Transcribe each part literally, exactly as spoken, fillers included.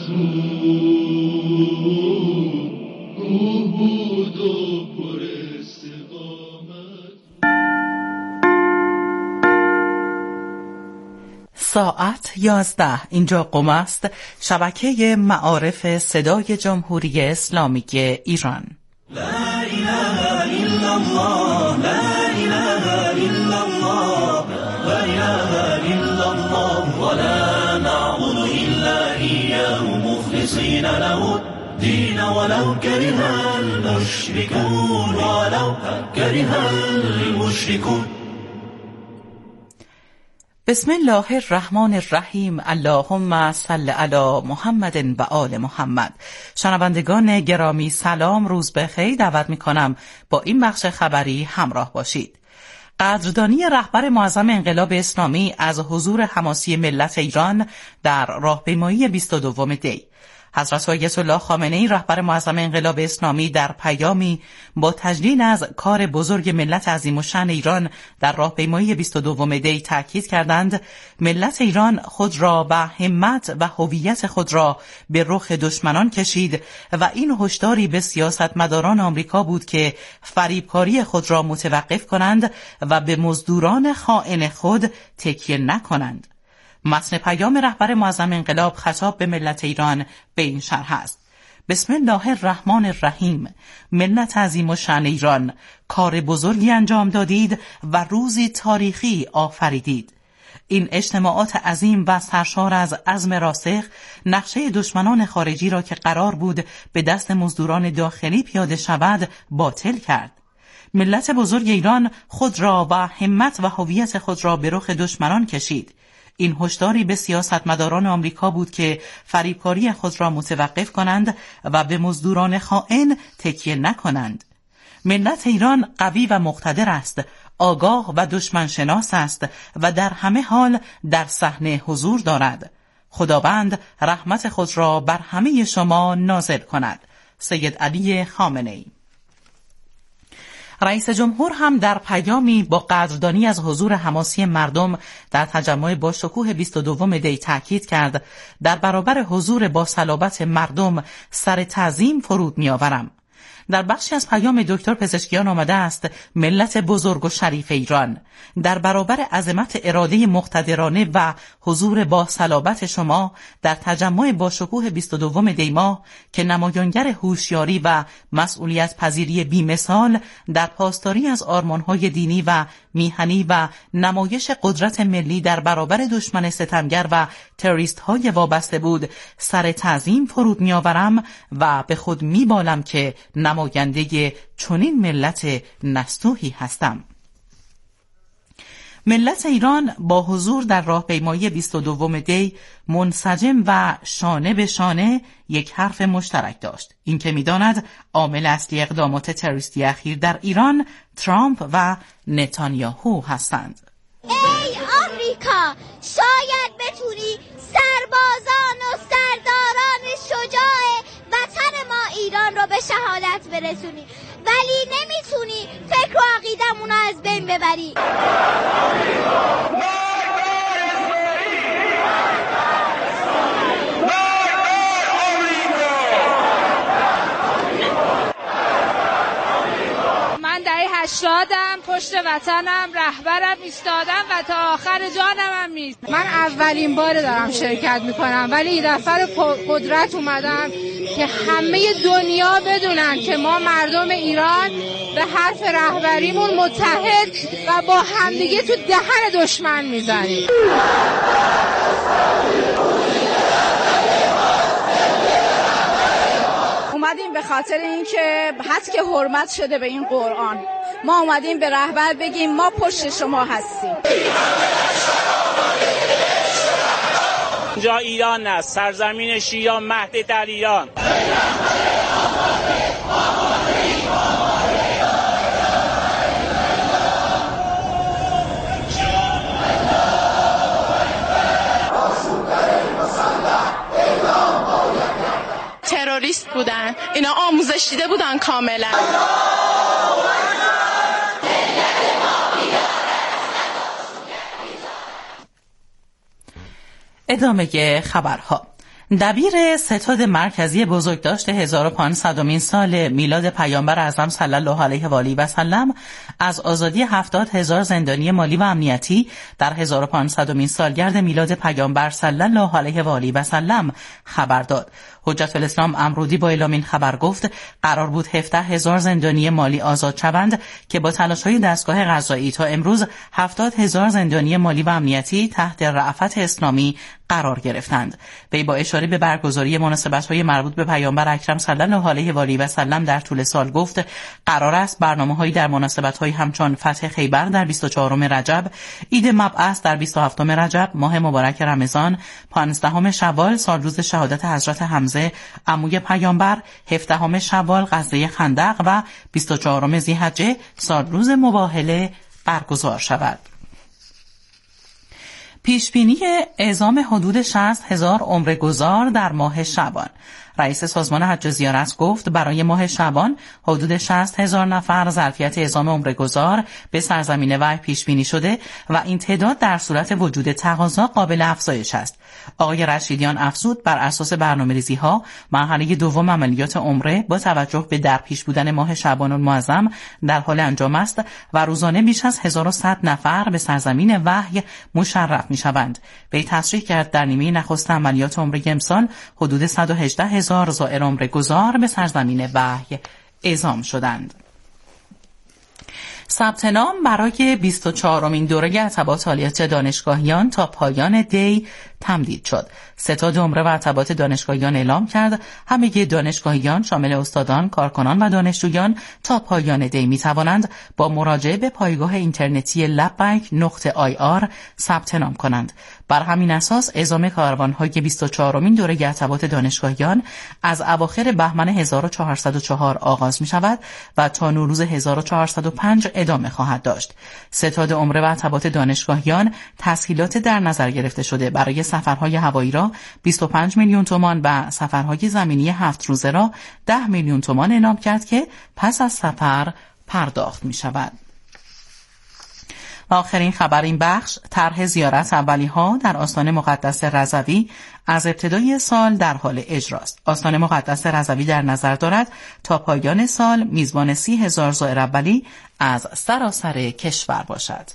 ساعت یازده، اینجا قم است، شبکه معارف صدای جمهوری اسلامی ایران. لا اله الا الله، لا اله الا الله، لا اله الا الله، ولا نعبد الا اياه مخلصین له الدین ولو كره المشركون، ولو كره المشركون. بسم الله الرحمن الرحیم. اللهم صل علی محمد و آل محمد. شنوندگان گرامی سلام، روز بخیر. دعوت می‌کنم با این بخش خبری همراه باشید. قدردانی رهبر معظم انقلاب اسلامی از حضور حماسی ملت ایران در راهپیمایی بیست و دوم دی. حضرت آیت الله خامنه‌ای رهبر معظم انقلاب اسلامی در پیامی با تجلیل از کار بزرگ ملت عظیم الشأن ایران در راهپیمایی بیست و دوم دی تاکید کردند ملت ایران خود را به همت و هویت خود را به رخ دشمنان کشید و این هشداری به سیاستمداران آمریکا بود که فریبکاری خود را متوقف کنند و به مزدوران خائن خود تکیه نکنند. متن پیام رهبر معظم انقلاب خطاب به ملت ایران به این شرح است: بسم الله الرحمن الرحیم. ملت عظیم الشأن ایران، کار بزرگی انجام دادید و روزی تاریخی آفریدید. این اجتماعات عظیم و سرشار از عزم راسخ نقشه دشمنان خارجی را که قرار بود به دست مزدوران داخلی پیاده شود باطل کرد. ملت بزرگ ایران خود را و همت و هویت خود را به رخ دشمنان کشید. این هشداری به سیاستمداران آمریکا بود که فریبکاری خود را متوقف کنند و به مزدوران خائن تکیه نکنند. ملت ایران قوی و مقتدر است، آگاه و دشمن شناس است و در همه حال در صحنه حضور دارد. خداوند رحمت خود را بر همه شما نازل کند. سید علی خامنه‌ای. رئیس جمهور هم در پیامی با قدردانی از حضور حماسی مردم در تجمع با شکوه بیست و دوم دی تاکید کرد در برابر حضور با صلابت مردم سر تعظیم فرود می‌آورم. در بخشی از پیام دکتر پزشکیان آمده است ملت بزرگ و شریف ایران، در برابر عظمت اراده مقتدرانه و حضور با صلابت شما در تجمع با شکوه بیست و دوم دی ماه که نمایانگر هوشیاری و مسئولیت پذیری بی‌مثال در پاسداری از آرمان‌های دینی و میهنی و نمایش قدرت ملی در برابر دشمن ستمگر و تروریست‌های وابسته بود، سر تعظیم فرود می‌آورم و به خود می‌بالم که نماینده چنین ملت نستوحی هستم. ملت ایران با حضور در راهپیمایی بیست و دوم دی منسجم و شانه به شانه یک حرف مشترک داشت، این که می‌داند عامل اصلی اقدامات تروریستی اخیر در ایران ترامپ و نتانیاهو هستند. ای آمریکا، شاید بتونی سربازان و سرداران شجاع وطن ما ایران رو به شهادت برسونی، ولی نمیتونی فکر و عقیدمون رو از بین ببری. من در هشتادم پشت وطنم رهبرم ایستادم و تا آخر جانم هم میست. من اولین بار دارم شرکت میکنم ولی این دفعه قدرت اومدم که همه دنیا بدونن که ما مردم ایران به حرف رهبریمون متحد و با همدیگه تو دهن دشمن میزنیم. اومدیم به خاطر اینکه حد که حرمت شده به این قرآن، ما اومدیم به رهبر بگیم ما پشت شما هستیم. اینجا ایران است، سرزمین شیعیان، مهد در ایران. تروریست بودن، اینا آموزش دیده بودن کاملا. ادامه خبرها. دبیر ستاد مرکزی بزرگداشت هزار و پانصدمین سال میلاد پیامبر اعظم صلی الله علیه و آله و سلم از آزادی هفتاد هزار زندانی مالی و امنیتی در هزار و پانصدمین سالگرد میلاد پیامبر صلی الله علیه و آله و سلم خبر داد. حجت الاسلام امرودی با اعلام این خبر گفت قرار بود هفده هزار زندانی مالی آزاد شوند که با تلاش‌های دستگاه قضایی تا امروز هفتاد هزار زندانی مالی و امنیتی تحت رأفت اسلامی قرار گرفتند. وی با اشاره به برگزاری مناسبت‌های مربوط به پیامبر اکرم صلی الله علیه و آله و سلم در طول سال گفت قرار است برنامه‌هایی در مناسبت‌های همچون فتح خیبر در بیست و چهارم رجب، عید مبعث در بیست و هفتم رجب، ماه مبارک رمضان، پانزدهم شوال سالروز شهادت حضرت حمزه عموی پیامبر، هفدهم شوال غزوه خندق و بیست و چهارم ذی‌حجه سالروز مباهله برگزار شود. پیشبینی اعزام حدود شصت هزار عمره‌گزار در ماه شعبان. رئیس سازمان حج و زیارت گفت برای ماه شعبان حدود شصت هزار نفر ظرفیت اعزام عمره‌گزار به سرزمین وحی پیش بینی شده و این تعداد در صورت وجود تقاضا قابل افزایش است. آقای رشیدیان افزود بر اساس برنامه‌ریزی‌ها مرحله دوم عملیات عمره با توجه به در پیش بودن ماه شعبان المعظم در حال انجام است و روزانه بیش از هزار و صد نفر به سرزمین وحی مشرف می‌شوند. وی تصریح کرد در نیمه نخست عملیات عمره امسال حدود صد و هجده هزار زائر عمره‌گزار به سرزمین وحی اعزام شدند. ثبت نام برای بیست و چهارمین دوره عتبات عالیت دانشگاهیان تا پایان دی تمدید شد. ستاد عمره و عتبات دانشگاهیان اعلام کرد همه دانشگاهیان شامل استادان، کارکنان و دانشجویان تا پایان دی می توانند با مراجعه به پایگاه اینترنتی لبک نقطه آی آر ثبت نام کنند. بر همین اساس اعزام کاروان‌های بیست و چهارمین دوره عتبات دانشگاهیان از اواخر بهمن هزار و چهارصد و چهار آغاز می شود و تا نوروز هزار و چهارصد و پنج ادامه خواهد داشت. ستاد عمره و عتبات دانشگاهیان تسهیلات در نظر گرفته شده برای سفرهای هوایی را بیست و پنج میلیون تومان و سفرهای زمینی هفت روزه را ده میلیون تومان اعلام کرد که پس از سفر پرداخت می شود. و آخرین خبر این بخش، طرح زیارت اولی‌ها در آستان مقدس رضوی از ابتدای سال در حال اجراست. آستان مقدس رضوی در نظر دارد تا پایان سال میزبان سی هزار زائر اولی از سراسر کشور باشد.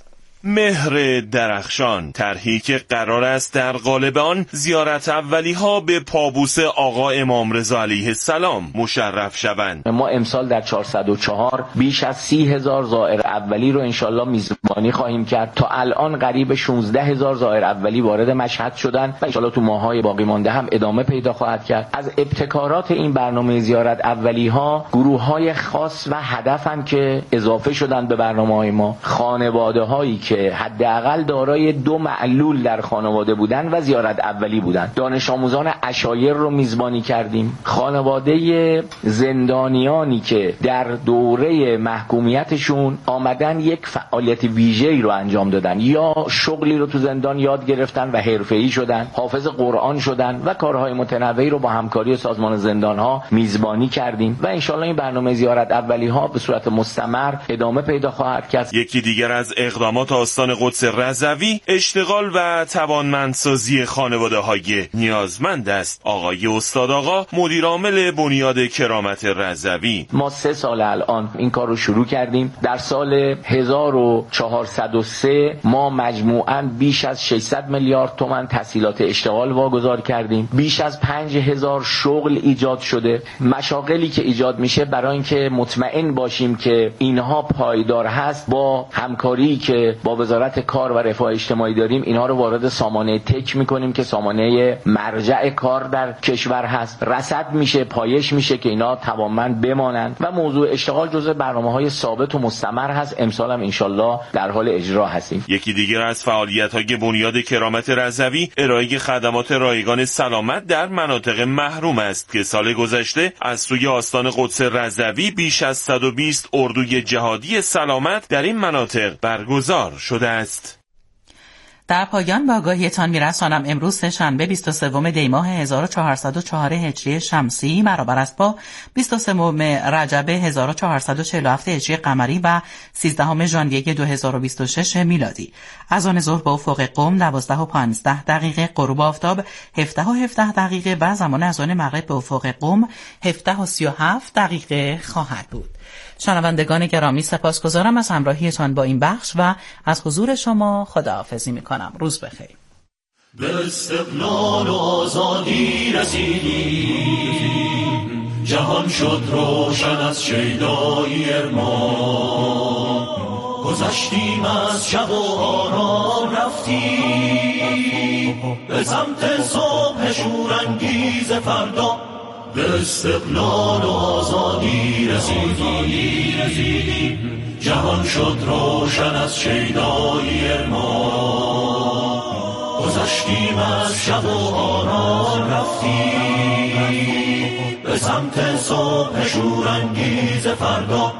مهر درخشان، طرحی که قرار است در قالب آن زیارت اولی ها به پابوس آقا امام رضا علیه السلام مشرف شوند. ما امسال در چهارصد و چهار بیش از سی هزار زائر اولی رو انشالله میزبانی خواهیم کرد. تا الان قریب شانزده هزار زائر اولی وارد مشهد شدن و انشالله تو ماه‌های باقی مانده هم ادامه پیدا خواهد کرد. از ابتکارات این برنامه زیارت اولی ها گروه‌های خاص و هدفن که اضافه شدن به برنامه‌های ما. خانواده هایی که حداقل دارای دو معلول در خانواده بودن و زیارت اولی بودن. دانش آموزان عشایر رو میزبانی کردیم. خانواده زندانیانی که در دوره محکومیتشون آمدن یک فعالیت ویژه‌ای رو انجام دادن یا شغلی رو تو زندان یاد گرفتن و حرفه‌ای شدن، حافظ قرآن شدن و کارهای متنوعی رو با همکاری سازمان زندان‌ها میزبانی کردیم و انشالله این برنامه زیارت اولی ها به صورت مستمر ادامه پیدا خواهد کرد. یکی دیگر از اقدامات آستان قدس رضوی اشتغال و توانمندسازی خانواده‌های نیازمند است. آقای استاد آقا مدیر عامل بنیاد کرامت رضوی: ما سه سال الان این کار رو شروع کردیم. در سال هزار و چهارصد و سه ما مجموعاً بیش از ششصد میلیارد تومان تسهیلات اشتغال واگذار کردیم. بیش از پنج هزار شغل ایجاد شده. مشاغلی که ایجاد میشه برای اینکه مطمئن باشیم که اینها پایدار هست، با همکاری که با وزارت کار و رفاه اجتماعی داریم اینها رو وارد سامانه تک میکنیم که سامانه مرجع کار در کشور هست. رصد میشه، پایش میشه که اینا توانمند بمانند و موضوع اشتغال جزء برنامه‌های ثابت و مستمر هست. امسال هم انشالله در حال اجرا هستیم. یکی دیگر از فعالیت‌های بنیاد کرامت رضوی ارائه خدمات رایگان سلامت در مناطق محروم است که سال گذشته از سوی آستان قدس رضوی بیش از صد و بیست اردوی جهادی سلامت در این مناطق برگزار شده است. در پایان به آگاهیتان میرسانم امروز سه‌شنبه بیست و سوم دی ماه هزار و چهارصد و چهار هجری شمسی برابر است با بیست و سوم رجب هزار و چهارصد و چهل و هفت هجری قمری و سیزدهم ژانویه دو هزار و بیست و شش میلادی. از آن ظهر با افق قم دوازده و پانزده دقیقه، غروب آفتاب هفده و هفده دقیقه و زمان از آن مغرب به افق قم هفده و سی و هفت دقیقه خواهد بود. شنوندگان گرامی، سپاسگزارم از همراهیتان با این بخش و از حضور شما خداحافظی میکنم. روز بخیر. به استقلال و آزادی رسیدیم، جهان شد روشن از شیدایی ارمان، گذشتیم از شب و آرام رفتیم به سمت صبح شورانگیز فردا. به استقلال و آزادی رسیدیم، جهان شد روشن از شیدایی ارمان، گذشتیم از شب و آرام رفتیم به سمت صبح شورانگیز فردا.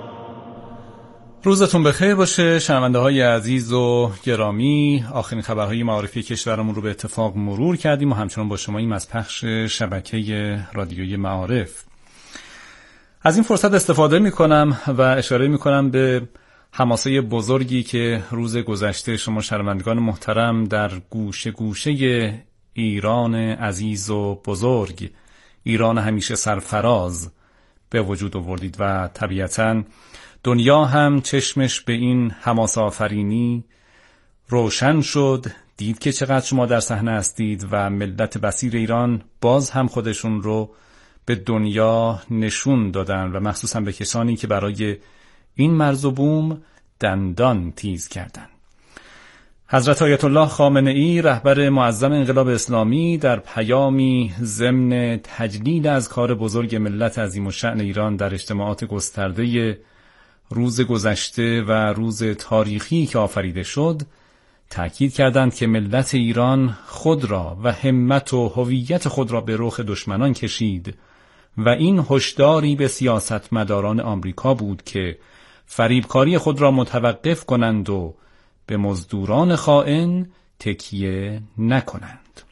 روزتون بخیر باشه شنونده های عزیز و گرامی. آخرین خبرهای معارفی کشورمون رو به اتفاق مرور کردیم و همچنان با شما این از پخش شبکه رادیوی معارف. از این فرصت استفاده میکنم و اشاره میکنم به حماسه بزرگی که روز گذشته شما شنوندگان محترم در گوشه گوشه ایران عزیز و بزرگ، ایران همیشه سرفراز به وجود آوردید و طبیعتاً دنیا هم چشمش به این حماسه آفرینی روشن شد، دید که چقدر شما در صحنه هستید و ملت بصیر ایران باز هم خودشون رو به دنیا نشون دادن و مخصوصا به کسانی که برای این مرز و بوم دندان تیز کردن. حضرت آیت الله خامنه ای رهبر معظم انقلاب اسلامی در پیامی ضمن تجلیل از کار بزرگ ملت عظیم الشأن ایران در اجتماعات گسترده روز گذشته و روز تاریخی که آفریده شد تأکید کردند که ملت ایران خود را و همت و هویت خود را به رخ دشمنان کشید و این هشداری به سیاستمداران آمریکا بود که فریبکاری خود را متوقف کنند و به مزدوران خائن تکیه نکنند.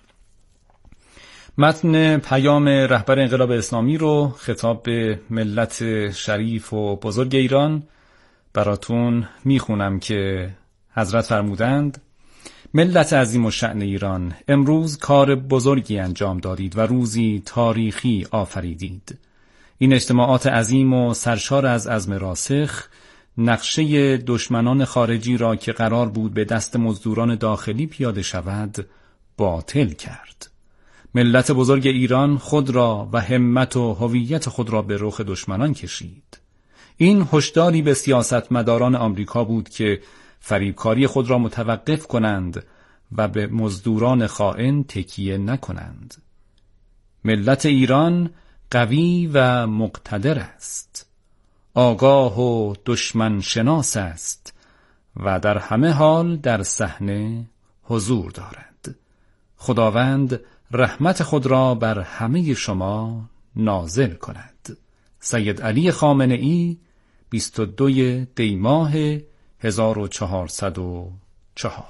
متن پیام رهبر انقلاب اسلامی رو خطاب به ملت شریف و بزرگ ایران براتون میخونم که حضرت فرمودند: ملت عظیم الشأن ایران، امروز کار بزرگی انجام دادید و روزی تاریخی آفریدید. این اجتماعات عظیم و سرشار از عزم راسخ نقشه دشمنان خارجی را که قرار بود به دست مزدوران داخلی پیاده شود باطل کرد. ملت بزرگ ایران خود را و همت و هویت خود را به رخ دشمنان کشید. این هشداری به سیاستمداران آمریکا بود که فریبکاری خود را متوقف کنند و به مزدوران خائن تکیه نکنند. ملت ایران قوی و مقتدر است، آگاه و دشمن شناس است و در همه حال در صحنه حضور دارد. خداوند رحمت خود را بر همه شما نازل کند. سید علی خامنه ای، بیست و دو دی ماه هزار و چهارصد و چهار.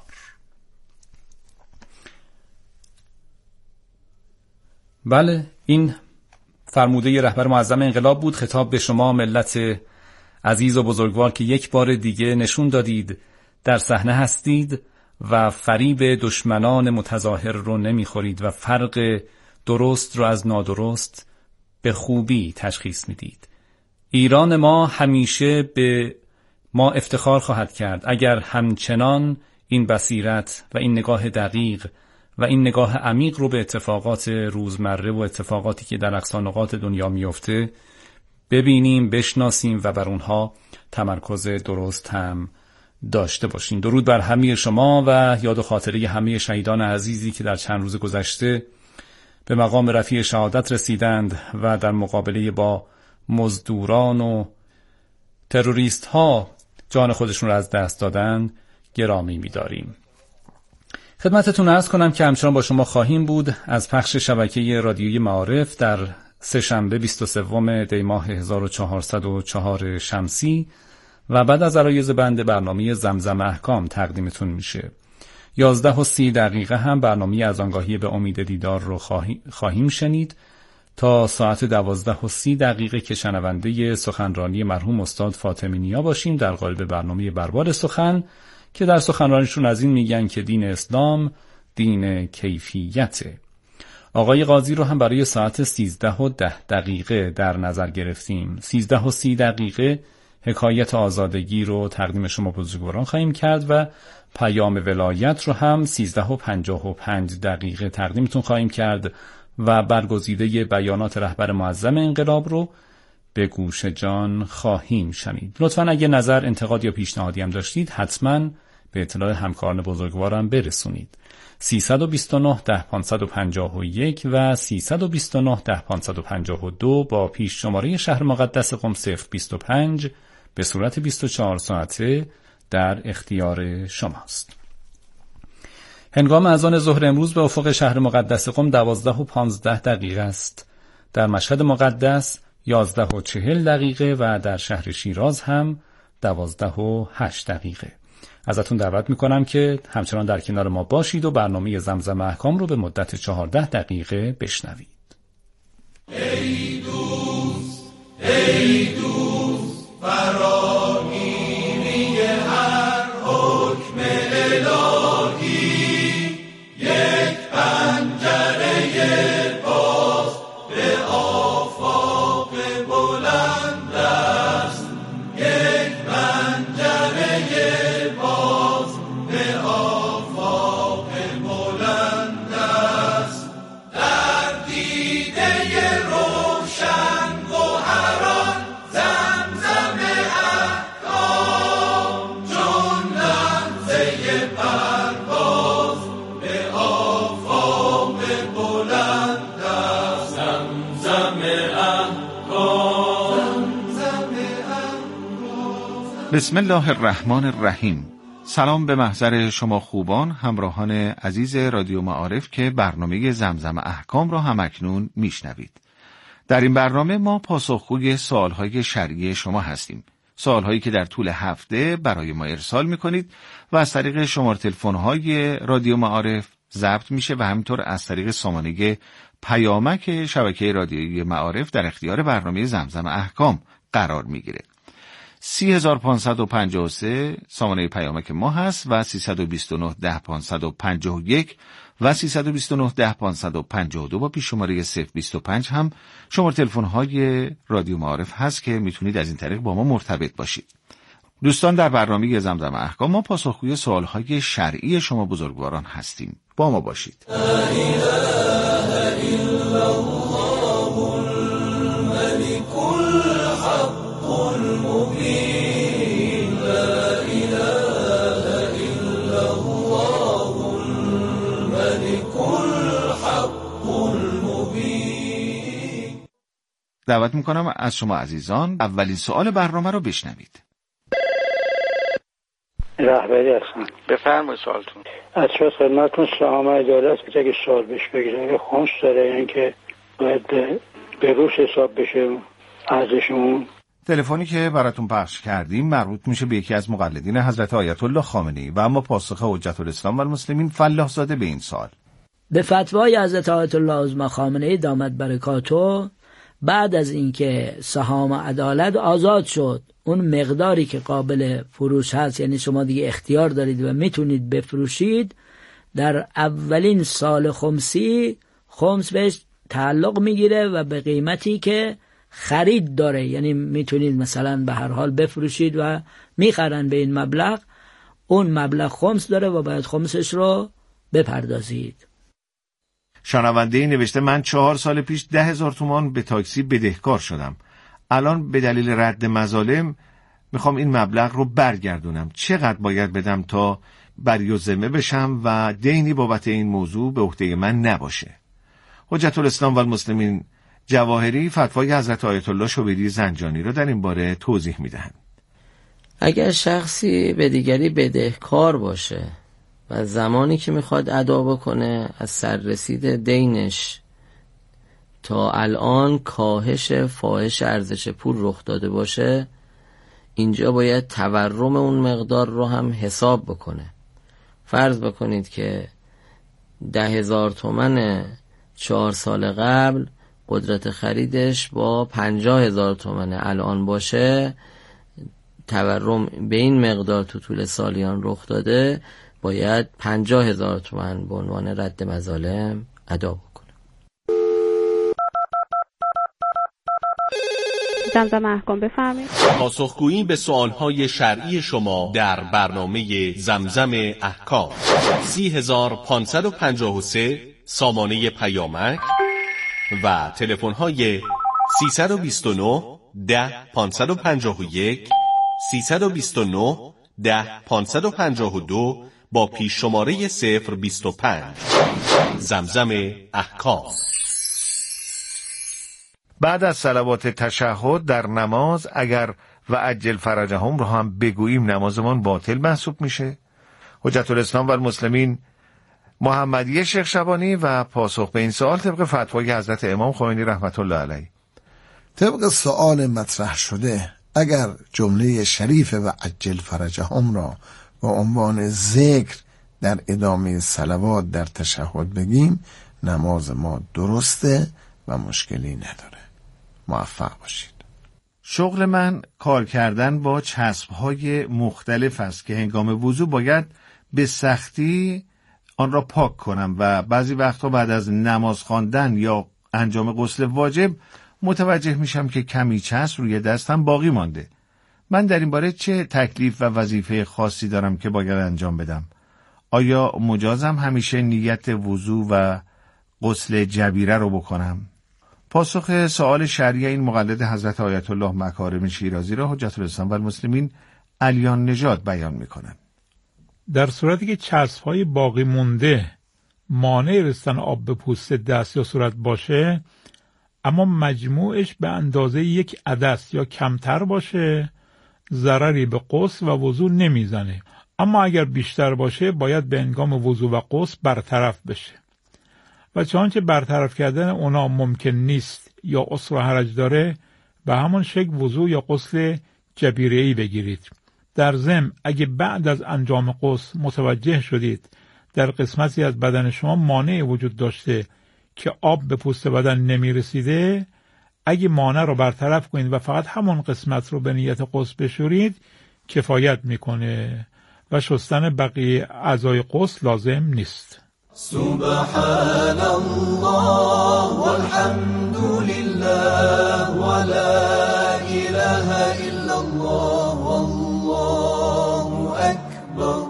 بله، این فرموده رهبر معظم انقلاب بود، خطاب به شما ملت عزیز و بزرگوار که یک بار دیگه نشون دادید در صحنه هستید و فریب دشمنان متظاهر رو نمیخورید و فرق درست رو از نادرست به خوبی تشخیص میدید. ایران ما همیشه به ما افتخار خواهد کرد اگر همچنان این بصیرت و این نگاه دقیق و این نگاه عمیق رو به اتفاقات روزمره و اتفاقاتی که در اقصا نقاط دنیا میفته ببینیم، بشناسیم و بر اونها تمرکز درست هم داشته باشیم. درود بر همه شما و یاد و خاطره همه شهیدان عزیزی که در چند روز گذشته به مقام رفیع شهادت رسیدند و در مقابله با مزدوران و تروریست ها جان خودشون را از دست دادن گرامی می‌داریم. خدمتتون عرض کنم که همچنان با شما خواهیم بود از پخش شبکه رادیویی معارف در سه‌شنبه بیست و سوم دی ماه هزار و چهارصد و چهار شمسی و بعد از عرایض بند برنامه زمزم احکام تقدیمتون میشه. یازده و سی دقیقه هم برنامه از آنگاهی به امید دیدار رو خواهیم شنید تا ساعت دوازده و سی دقیقه که شنونده سخنرانی مرحوم استاد فاطمی نیا باشیم در قالب برنامه برباد سخن که در سخنرانیشون از این میگن که دین اسلام دین کیفیته. آقای قاضی رو هم برای ساعت سیزده و ده دقیقه در نظر گرفتیم. سیزده و سی دقیقه حکایت آزادگی رو تقدیم شما بزرگواران خواهیم کرد و پیام ولایت رو هم سیزده و پنجاه و پنج دقیقه تقدیمتون خواهیم کرد و برگزیده بیانات رهبر معظم انقلاب رو به گوش جان خواهیم شنید. لطفاً اگه نظر، انتقاد یا پیشنهادی هم داشتید حتماً به اطلاع همکاران بزرگوارم برسونید. سیصد و بیست و نه ده پانصد و پنجاه و یک و سیصد و بیست و نه ده پانصد و پنجاه و دو با پیش شماره شهر مقدس قم صفر بیست و پنج به صورت بیست و چهار ساعته در اختیار شماست. هنگام اذان ظهر امروز به افق شهر مقدس قم دوازده و پانزده دقیقه است. در مشهد مقدس یازده و چهل دقیقه و در شهر شیراز هم دوازده و هشت دقیقه. ازتون دعوت میکنم که همچنان در کنار ما باشید و برنامه زمزم احکام رو به مدت چهارده دقیقه بشنوید. ای دوست ای دوست فراگیری هر حکم الهی، یک پنجره باز به آفاق بلند است، یک پنجره باز به آفاق بلند است. در دیده روشن گوهران زمزم احکام، چون لمزه پرواز به آفاق بلند است. زمزم احکام، زمزم احکام. بسم الله الرحمن الرحیم. سلام به محضر شما خوبان همراهان عزیز رادیو معارف که برنامه زمزم احکام را همکنون میشنوید. در این برنامه ما پاسخگوی سوالهای شرعی شما هستیم. سوالهایی که در طول هفته برای ما ارسال میکنید و از طریق شماره تلفن‌های رادیو معارف ضبط میشه و همینطور از طریق سامانه پیامک شبکه رادیویی معارف در اختیار برنامه زمزم احکام قرار میگیره. سی هزار پانصد و پنجاه و سه سامانه پیامک ما هست و سیصد و بیست و نه ده پانصد و پنجاه و یک و سیصد و بیست و نه ده پانصد و پنجاه و دو با پیش شماره صفر بیست و پنج هم شماره تلفن‌های رادیو معارف هست که میتونید از این طریق با ما مرتبط باشید. دوستان، در برنامه زمزم احکام ما پاسخگوی سوالهای شرعی شما بزرگواران هستیم. با ما باشید. لا اله الا الله الملك الحق المبين، لا اله الا الله الملك الحق المبين. دعوت میکنم از شما عزیزان اولین سوال برنامه رو بشنوید. رهبری هستم. بفرمایید سوالتون. از شما خدمتتون سلام علیه است که اگه سوال بهش بگیرم خونس داره، یعنی که باید به روش حساب بشه ارزشمون. تلفنی که براتون پخش کردیم مربوط میشه به یکی از مقلدین حضرت آیت الله خامنه‌ای و اما پاسخ حجت الاسلام و المسلمین فلاح زاده به این سوال. به فتوای حضرت آیت الله عظما خامنه‌ای دامت برکاته، بعد از اینکه سهام عدالت آزاد شد، اون مقداری که قابل فروش هست، یعنی شما دیگه اختیار دارید و میتونید بفروشید، در اولین سال خمسی خمس بهش تعلق میگیره و به قیمتی که خرید داره، یعنی میتونید مثلا به هر حال بفروشید و میخرن به این مبلغ، اون مبلغ خمس داره و باید خمسش رو بپردازید. شنونده نوشته من چهار سال پیش ده هزار تومان به تاکسی بدهکار شدم. الان به دلیل رد مظالم میخوام این مبلغ رو برگردونم. چقدر باید بدم تا بری و ذمه بشم و دینی بابت این موضوع به عهده من نباشه؟ حجت الاسلام و المسلمین جواهری فتوای حضرت آیت الله شوبری زنجانی رو در این باره توضیح میدهند. اگر شخصی به دیگری بدهکار باشه و زمانی که میخواد ادا بکنه از سررسید دینش تا الان کاهش فاحش ارزش پول رخ داده باشه، اینجا باید تورم اون مقدار رو هم حساب بکنه فرض بکنید که ده هزار تومن چهار سال قبل قدرت خریدش با پنجاه هزار تومن الان باشه، تورم به این مقدار تو طول سالیان رخ داده، باید پنجاه هزار تومن به عنوان رد مظالم ادا بکنه. زمزم احکام بفرمایید. پاسخگویی به سوالهای شرعی شما در برنامه زمزم احکام. سی هزار پانصد و پنجاه و سه سامانه پیامک و تلفن‌های سیصد و بیست و نه ده پانصد و پنجاه و یک، سیصد و بیست و نه ده پانصد و پنجاه و دو با پیش شماره صفر بیست و پنج. زمزم احکام. بعد از صلوات تشهد در نماز اگر و عجل فرجهم رو هم بگوییم نمازمان باطل محسوب میشه؟ حجت الاسلام و المسلمین محمدی شیخ شبانی و پاسخ به این سوال طبق فتوای حضرت امام خمینی رحمت الله علیه. طبق سوال مطرح شده اگر جمله شریف و عجل فرجهم را با عنوان ذکر در ادامه صلوات در تشهد بگیم نماز ما درسته و مشکلی نداره. موفق باشید. شغل من کار کردن با چسب‌های مختلف است که هنگام وضو باید به سختی آن را پاک کنم و بعضی وقتا بعد از نماز خواندن یا انجام غسل واجب متوجه میشم که کمی چسب روی دستم باقی مانده. من در این باره چه تکلیف و وظیفه خاصی دارم که باید انجام بدم؟ آیا مجازم همیشه نیت وضو و غسل جبیره رو بکنم؟ پاسخ سوال شرعی این مقلد حضرت آیت الله مکارم شیرازی را حجت الاسلام و المسلمین علیان نژاد بیان میکنند. در صورتی که چسب‌های باقی مونده مانع رسیدن آب به پوست دست یا صورت باشه، اما مجموعش به اندازه یک عدس یا کمتر باشه، ضرری به غسل و وضو نمیزنه. اما اگر بیشتر باشه باید به هنگام وضو و غسل برطرف بشه. و چنانچه برطرف کردن اونا ممکن نیست یا عسر و حرج داره، به همون شکل وضو یا غسل جبیره‌ای بگیرید. در ضمن اگه بعد از انجام غسل متوجه شدید در قسمتی از بدن شما مانع وجود داشته که آب به پوست بدن نمی رسیده، اگه مانع رو برطرف کنید و فقط همون قسمت رو به نیت غسل بشورید کفایت میکنه و شستن بقیه اعضای غسل لازم نیست. سبحان الله والحمد لله ولا اله الا الله والله اکبر.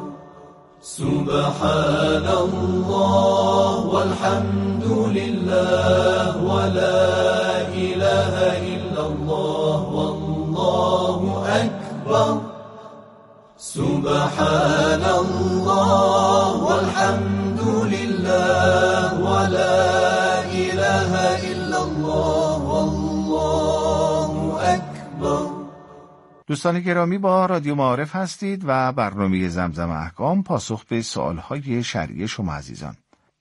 سبحان الله والحمد لله ولا اله الا الله والله اکبر. سبحان الله والحمد لله ولا اله الا الله والله اکبر. دوستان گرامی، با رادیو معارف هستید و برنامه زمزم احکام پاسخ به سوالهای شرعی شما عزیزان.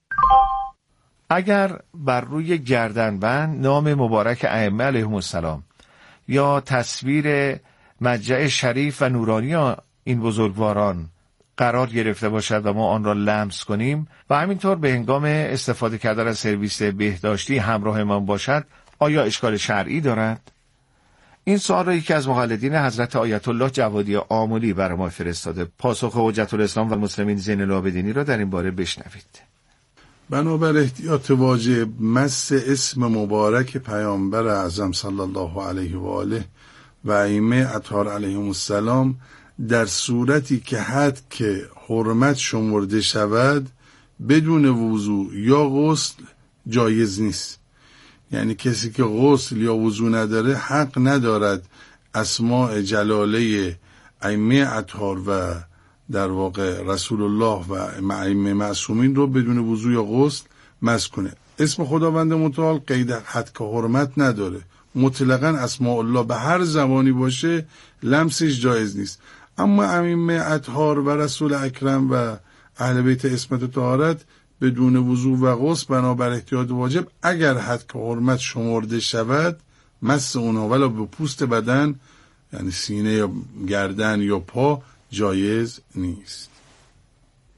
اگر بر روی گردنبند نام مبارک ائمه علیهم السلام یا تصویر مجمع شریف و نورانی این بزرگواران قرار گرفته باشد و ما آن را لمس کنیم و همینطور به هنگام استفاده کردن از سرویس بهداشتی همراه ما باشد، آیا اشکال شرعی دارد؟ این سوال را یکی از مقلدین حضرت آیت الله جوادی آملی برای ما فرستاده. پاسخ حجت الاسلام و المسلمین زین العابدینی را در این باره بشنوید. بنابر احتیاط واجب مس اسم مبارک پیامبر اعظم صلی الله علیه و آله و ائمه اطهار علیهم السلام در صورتی که حد که حرمت شمرده شود بدون وضو یا غسل جایز نیست. یعنی کسی که غسل یا وضو نداره حق ندارد اسماء جلاله ائمه اطهار و در واقع رسول الله و ائمه معصومین رو بدون وضو یا غسل مس کنه. اسم خداوند متعال قید حد که حرمت نداره، مطلقاً اسماء الله به هر زبانی باشه لمسش جایز نیست. اما ائمه اطهار و رسول اکرم و اهل بیت عصمت و طهارت بدون وضو و غسل بنابر احتیاط واجب اگر حد که حرمت شمرده شود مس اونها ولی به پوست بدن یعنی سینه یا گردن یا پا جایز نیست.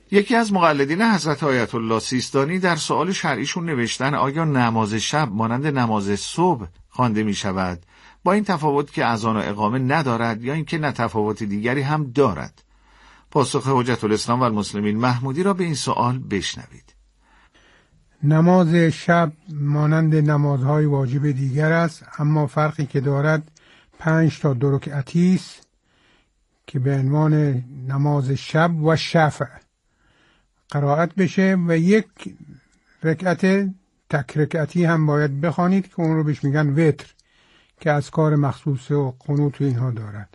یکی از مقلدین حضرت آیت الله سیستانی در سوال شرعیشون نوشتن آیا نماز شب مانند نماز صبح خوانده می شود، با این تفاوت که اذان و اقامه ندارد یا اینکه نه تفاوت دیگری هم دارد؟ پاسخ حجت الاسلام و المسلمین محمودی را به این سوال بشنوید. نماز شب مانند نمازهای واجب دیگر است، اما فرقی که دارد پنج تا دو رکعتی است که به عنوان نماز شب و شفع قرائت بشه و یک رکعت تک رکعتی هم باید بخوانید که اون رو بهش میگن وتر که اذکار مخصوص و قنوت و اینها دارد.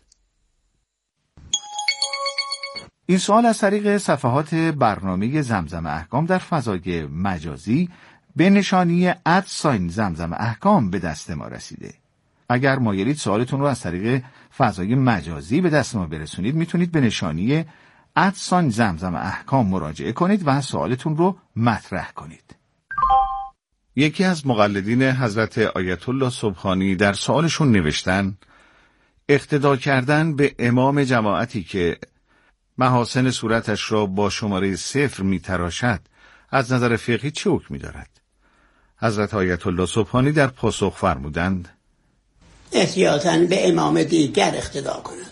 این سوال از طریق صفحات برنامه زمزم احکام در فضای مجازی به نشانی اد ساین زمزم احکام به دست ما رسیده. اگر مایلید سوالتون رو از طریق فضای مجازی به دست ما برسونید، میتونید به نشانی اد ساین زمزم احکام مراجعه کنید و سوالتون رو مطرح کنید. یکی از مقلدین حضرت آیت الله سبحانی در سوالشون نوشتن اقتدا کردن به امام جماعتی که محاسن صورتش را با شماره صفر می تراشد از نظر فقهی چه حکمی دارد؟ حضرت آیت الله سبحانی در پاسخ فرمودند احتیاطاً به امام دیگر اقتدا کند.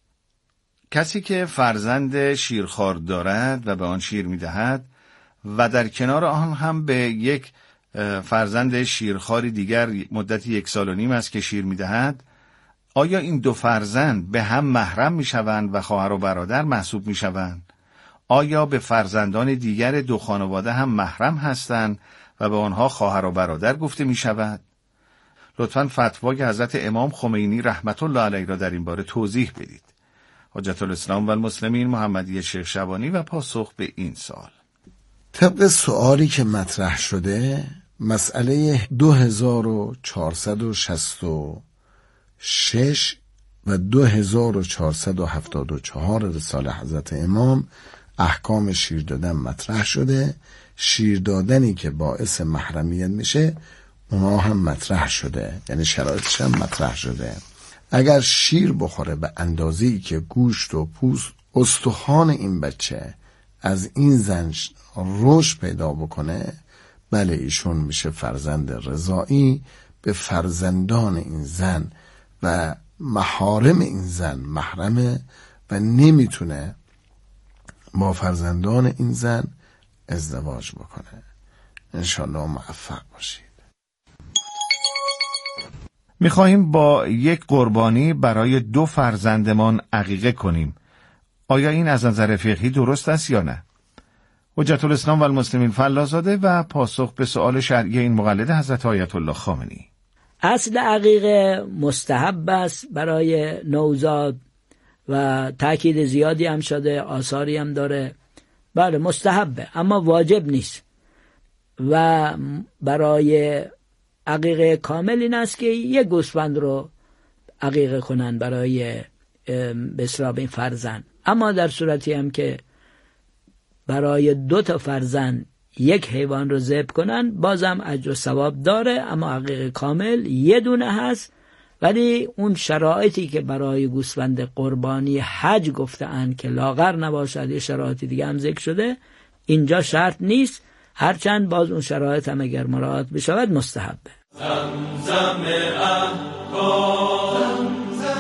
کسی که فرزند شیرخوار دارد و به آن شیر می دهد و در کنار آن هم به یک فرزند شیرخواری دیگر مدت یک سال و نیم است که شیر می دهد، آیا این دو فرزند به هم محرم می شوند و خواهر و برادر محسوب می شوند؟ آیا به فرزندان دیگر دو خانواده هم محرم هستند و به آنها خواهر و برادر گفته می شود؟ لطفاً فتوای حضرت امام خمینی رحمت الله علیه را در این باره توضیح بدید. حجت الاسلام و المسلمین محمدی شیخ شبانی و پاسخ به این سوال. طبق سوالی که مطرح شده، مسئله دو هزار و چهارصد و شصت و شش و دو هزار و چهارصد و هفتاد و چهار رساله حضرت امام احکام شیر دادن مطرح شده. شیر دادنی که باعث محرمیت میشه اونا هم مطرح شده، یعنی شرایطش هم مطرح شده. اگر شیر بخوره به اندازه‌ای که گوشت و پوست استخوان این بچه از این زن رشد پیدا بکنه، بله ایشون میشه فرزند رضاعی، به فرزندان این زن و محارم این زن محرمه و نمیتونه با فرزندان این زن ازدواج بکنه. انشالله موفق باشید. میخواهیم با یک قربانی برای دو فرزندمان عقیقه کنیم. آیا این از نظر فقهی درست است یا نه؟ حجت الاسلام و المسلمین فلاح‌زاده و پاسخ به سؤال شرعی این مقلد حضرت آیت الله خامنه‌ای. اصل عقیقه مستحب است برای نوزاد و تاکید زیادی هم شده، آثاری هم داره. بله مستحبه اما واجب نیست. و برای عقیقه کامل این است که یک گوسفند رو عقیقه کنن برای بسراب این فرزند. اما در صورتی هم که برای دو تا فرزند یک حیوان رو ذبح کنن بازم اجر و ثواب داره، اما عقیقه کامل یه دونه هست. ولی اون شرایطی که برای گوسفند قربانی حج گفتن که لاغر نباشد، یه شرایطی دیگه هم ذکر شده، اینجا شرط نیست، هرچند باز اون شرایط هم اگر مراعات بشود مستحبه. زمزم احکام.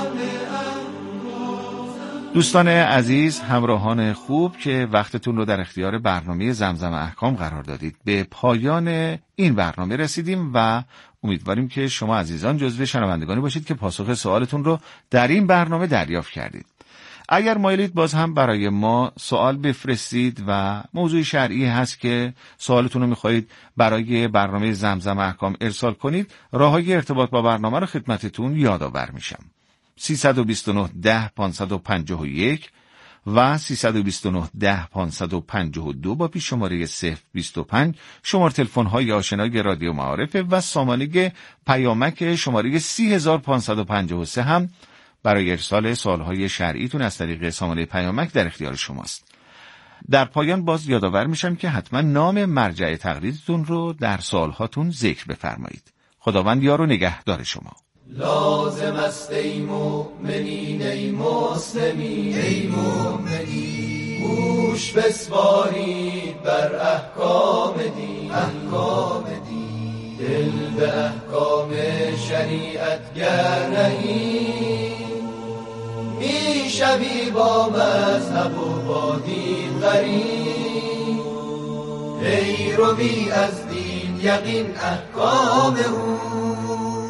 دوستان عزیز، همراهان خوب که وقتتون رو در اختیار برنامه زمزم احکام قرار دادید، به پایان این برنامه رسیدیم و امیدواریم که شما عزیزان جزو شنوندگانی باشید که پاسخ سوالتون رو در این برنامه دریافت کردید. اگر مایلید باز هم برای ما سوال بفرستید و موضوع شرعی هست که سوالتون رو میخواهید برای برنامه زمزم احکام ارسال کنید، راههای ارتباط با برنامه رو خدمتتون یادآور میشم. سیصد و بیست و نه ده پانصد و پنجاه و یک و سیصد و بیست و نه ده پانصد و پنجاه و دو با پیش شماره صفر بیست و پنج شماره تلفن های آشنای رادیو معارف و سامانه پیامک شماره سی هزار پانصد و پنجاه و سه هم برای ارسال سوالهای شرعیتون از طریق سامانه پیامک در اختیار شماست. در پایان باز یادآور میشم که حتما نام مرجع تقلیدتون رو در سوالهاتون ذکر بفرمایید. خداوند یار و نگهدار شما. لازم است ای مؤمنین ای مسلمین ای مؤمنین گوش بسپارید بر احکام دین، احکام دین. دل به احکام شریعت گر نهی، می شوی با مذهب و با دین غریب. ای روی از دین یقین احکام او،